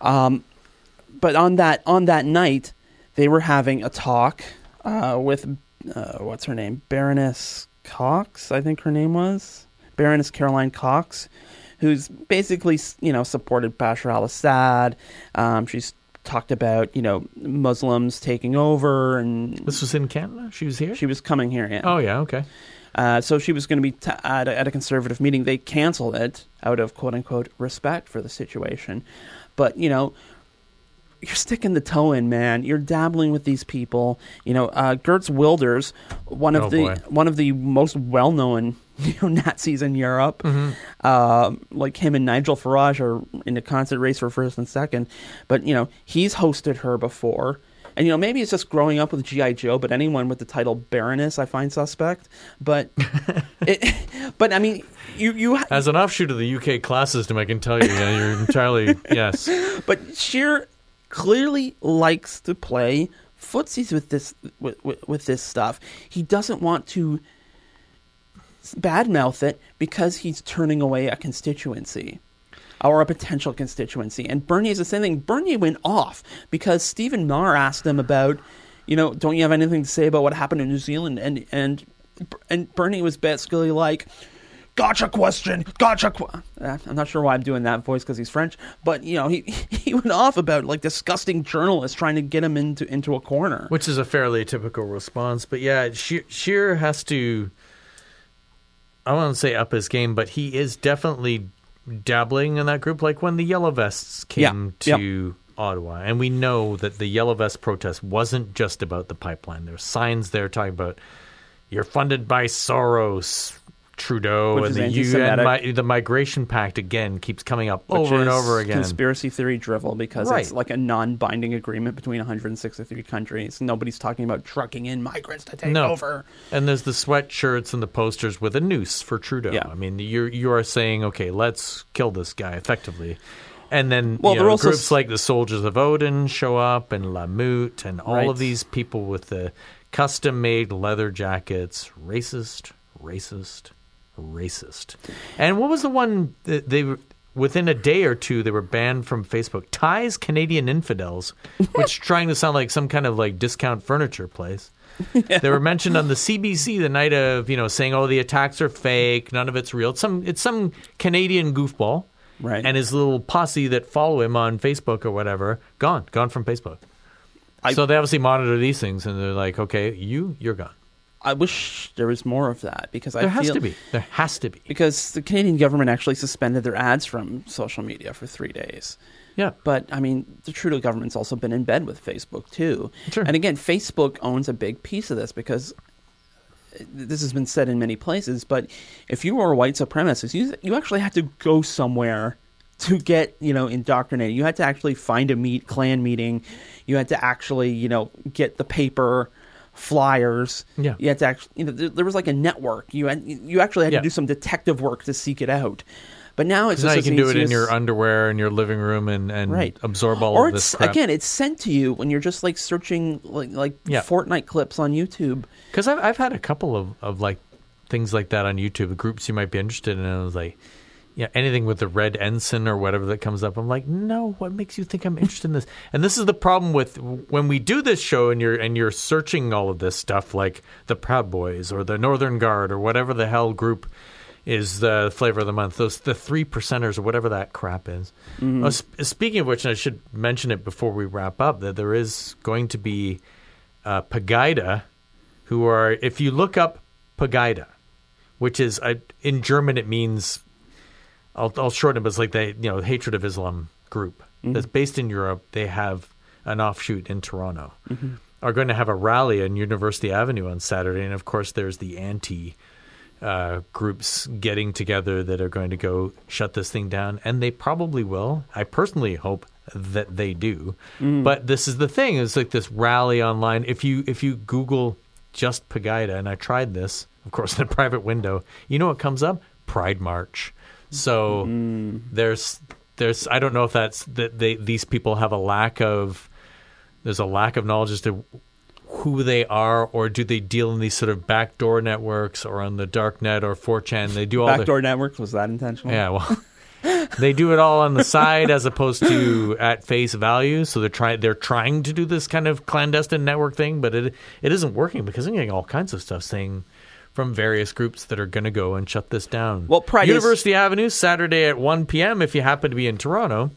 But on that night, they were having a talk with what's her name, Baroness Cox, I think her name was. Baroness Caroline Cox, who's basically, supported Bashar al-Assad. She's talked about, Muslims taking over. And this was in Canada? She was here? She was coming here, yeah. Oh, yeah, okay. So she was going to be at a conservative meeting. They canceled it out of, quote-unquote, respect for the situation. But, you're sticking the toe in, man. You're dabbling with these people. Geertz Wilders, one of the most well-known Nazis in Europe, like him and Nigel Farage are in a constant race for first and second. But he's hosted her before, and maybe it's just growing up with G.I. Joe. But anyone with the title Baroness, I find suspect. But but I mean, you as an offshoot of the UK class system, I can tell you, you're entirely yes. But Scheer clearly likes to play footsies with this stuff. He doesn't want to badmouth it because he's turning away a constituency or a potential constituency. And Bernier is the same thing. Bernier went off because Stephen Marr asked him about, don't you have anything to say about what happened in New Zealand? And Bernier was basically like, gotcha question, gotcha. I'm not sure why I'm doing that voice because he's French, but he went off about disgusting journalists trying to get him into a corner, which is a fairly typical response. But yeah, Scheer has to. I won't say up his game, but he is definitely dabbling in that group. Like when the Yellow Vests came to Ottawa, and we know that the Yellow Vest protest wasn't just about the pipeline. There were signs there talking about you're funded by Soros, Trudeau, which and the UN. The Migration Pact again keeps coming up over and over again. Conspiracy theory drivel because it's like a non-binding agreement between 163 countries. Nobody's talking about trucking in migrants to take over. And there's the sweatshirts and the posters with a noose for Trudeau. Yeah. I mean, you are saying, okay, let's kill this guy effectively. And then groups like the Soldiers of Odin show up, and Lamut, and all of these people with the custom-made leather jackets. Racist. And what was the one that they within a day or two they were banned from Facebook? Ties Canadian Infidels, which trying to sound like some kind of discount furniture place. Yeah. They were mentioned on the CBC the night of saying, oh, the attacks are fake, none of it's real. It's some Canadian goofball, right? And his little posse that follow him on Facebook or whatever gone from Facebook. So they obviously monitor these things, and they're like, okay, you're gone. I wish there was more of that because there has to be because the Canadian government actually suspended their ads from social media for 3 days. Yeah, but I mean, the Trudeau government's also been in bed with Facebook too. Sure. And again, Facebook owns a big piece of this because this has been said in many places. But if you were a white supremacist, you actually had to go somewhere to get indoctrinated. You had to actually find a clan meeting. You had to actually get the paper. Flyers. Yeah. You had to actually, there was like a network. You actually had to do some detective work to seek it out. But now it's just you can do it in your underwear in your living room and absorb all of this crap. Again, it's sent to you when you're just searching like Fortnite clips on YouTube. Because I've had a couple of things like that on YouTube, the groups you might be interested in. And I was like, yeah, anything with the red ensign or whatever that comes up. I'm like, no, what makes you think I'm interested in this? And this is the problem with when we do this show and you're searching all of this stuff, like the Proud Boys or the Northern Guard or whatever the hell group is the flavor of the month. Those the 3%ers or whatever that crap is. Speaking of which, and I should mention it before we wrap up, that there is going to be Pegida, who are, if you look up Pegida, which is in German it means, I'll shorten it, but it's like the Hatred of Islam group that's based in Europe. They have an offshoot in Toronto. Are going to have a rally on University Avenue on Saturday, and of course there's the anti groups getting together that are going to go shut this thing down, and they probably will. I personally hope that they do. But this is the thing: it's like this rally online. If you Google just Pegida, and I tried this, of course, in a private window, you know what comes up? Pride March. So there's I don't know if that's that these people have there's a lack of knowledge as to who they are, or do they deal in these sort of backdoor networks or on the dark net or 4chan? They do all backdoor networks. Was that intentional? Yeah, well, they do it all on the side as opposed to at face value. So they're trying to do this kind of clandestine network thing, but it isn't working because I'm getting all kinds of stuff saying from various groups that are going to go and shut this down. Well, University Avenue, Saturday at 1 p.m. if you happen to be in Toronto.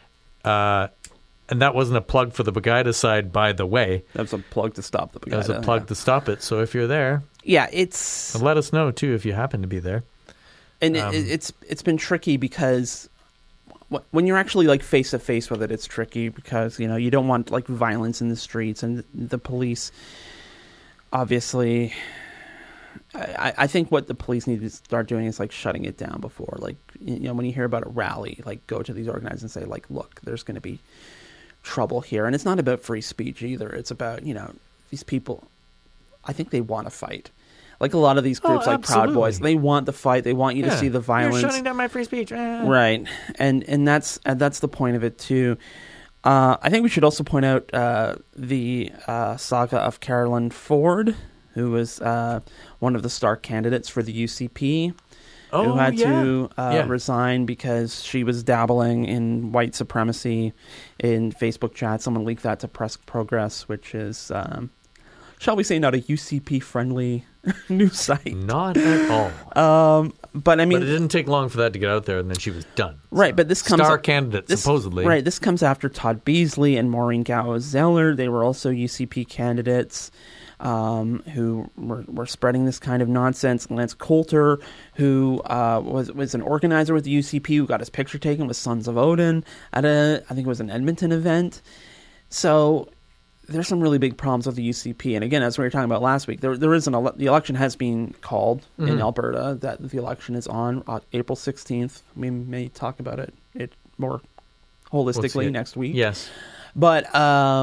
And that wasn't a plug for the Pegida side, by the way. That was a plug to stop the Pegida. That was a plug to stop it. So if you're there, and let us know too if you happen to be there. And it's been tricky because when you're actually like face to face with it, it's tricky because you don't want like violence in the streets, and the police obviously. I think what the police need to start doing is like shutting it down before, like when you hear about a rally, like go to these organizers and say like, look, there's going to be trouble here, and it's not about free speech either. It's about these people. I think they want to fight. Like a lot of these groups, like Proud Boys, they want the fight. They want you to see the violence. You're shutting down my free speech, right? And that's the point of it too. I think we should also point out the saga of Carolyn Ford, who was one of the star candidates for the UCP, who had to resign because she was dabbling in white supremacy in Facebook chat. Someone leaked that to Press Progress, which is, shall we say, not a UCP-friendly news site. Not at all. But I mean, it didn't take long for that to get out there, and then she was done. Right, so, but this comes star candidate supposedly. Right, this comes after Todd Beasley and Maureen Gower-Zeller. They were also UCP candidates. Who were spreading this kind of nonsense. Lance Coulter, who was an organizer with the UCP, who got his picture taken with Sons of Odin at I think it was an Edmonton event. So there's some really big problems with the UCP. And again, as we were talking about last week, the election has been called in Alberta. That the election is on April 16th. We may talk about it more holistically next week. Yes, but.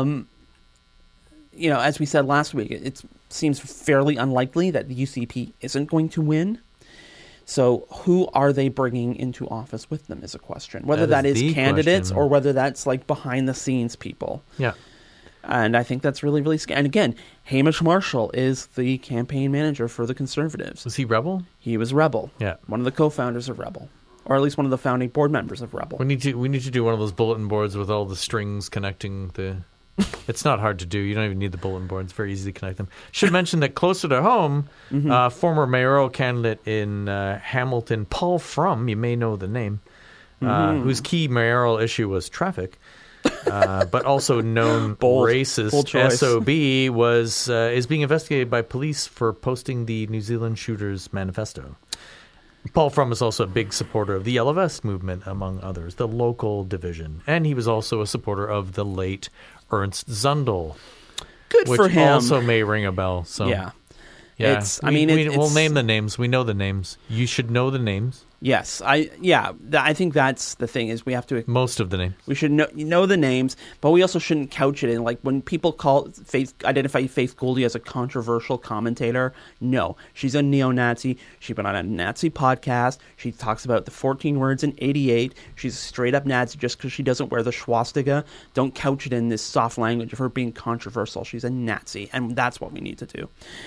As we said last week, it seems fairly unlikely that the UCP isn't going to win. So who are they bringing into office with them is a question. Whether that is candidates or whether that's like behind-the-scenes people. Yeah. And I think that's really, really scary. And again, Hamish Marshall is the campaign manager for the Conservatives. Was he Rebel? He was Rebel. Yeah. One of the co-founders of Rebel. Or at least one of the founding board members of Rebel. We need to do one of those bulletin boards with all the strings connecting the... It's not hard to do. You don't even need the bulletin board. It's very easy to connect them. Should mention that closer to home, former mayoral candidate in Hamilton, Paul Frum, you may know the name, whose key mayoral issue was traffic, but also known racist SOB, is being investigated by police for posting the New Zealand Shooters Manifesto. Paul Frum is also a big supporter of the Yellow Vest movement, among others, the local division. And he was also a supporter of the late Ernst Zundel. Good for him. Which also may ring a bell. So. Yeah. We'll name the names. We know the names. You should know the names. Yes, I think that's the thing is we have to most of the names. We should know the names, but we also shouldn't couch it in like when people identify Faith Goldie as a controversial commentator. No, she's a neo-Nazi. She's been on a Nazi podcast. She talks about the 14 words in 88. She's a straight up Nazi just because she doesn't wear the swastika. Don't couch it in this soft language of her being controversial. She's a Nazi, and that's what we need to do.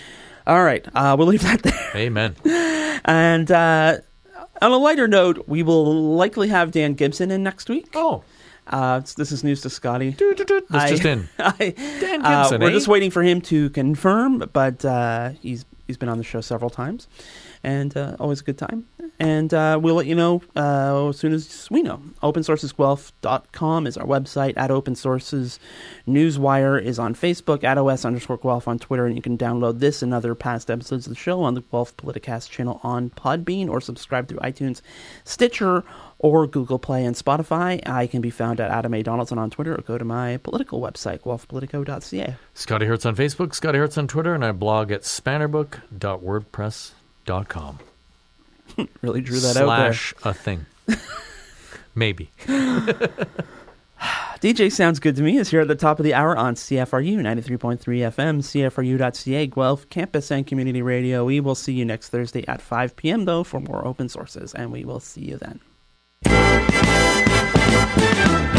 All right. We'll leave that there. Amen. And on a lighter note, we will likely have Dan Gibson in next week. Oh. This is news to Scotty. That's just in. Dan Gibson, we're just waiting for him to confirm, but he's been on the show several times, and always a good time. And we'll let you know as soon as we know. OpenSourcesGuelph.com is our website. At Open Sources Newswire is on Facebook. At OS_Guelph on Twitter. And you can download this and other past episodes of the show on the Guelph Politicast channel on Podbean, or subscribe through iTunes, Stitcher, or Google Play and Spotify. I can be found at Adam A. Donaldson on Twitter, or go to my political website, guelphpolitico.ca. Scotty Hertz on Facebook, Scotty Hertz on Twitter, and I blog at spannerbook.wordpress.com. Really drew that out there. / a thing. Maybe. DJ Sounds Good to Me is here at the top of the hour on CFRU 93.3 FM, CFRU.ca, Guelph Campus and Community Radio. We will see you next Thursday at 5 p.m., though, for more Open Sources, and we will see you then.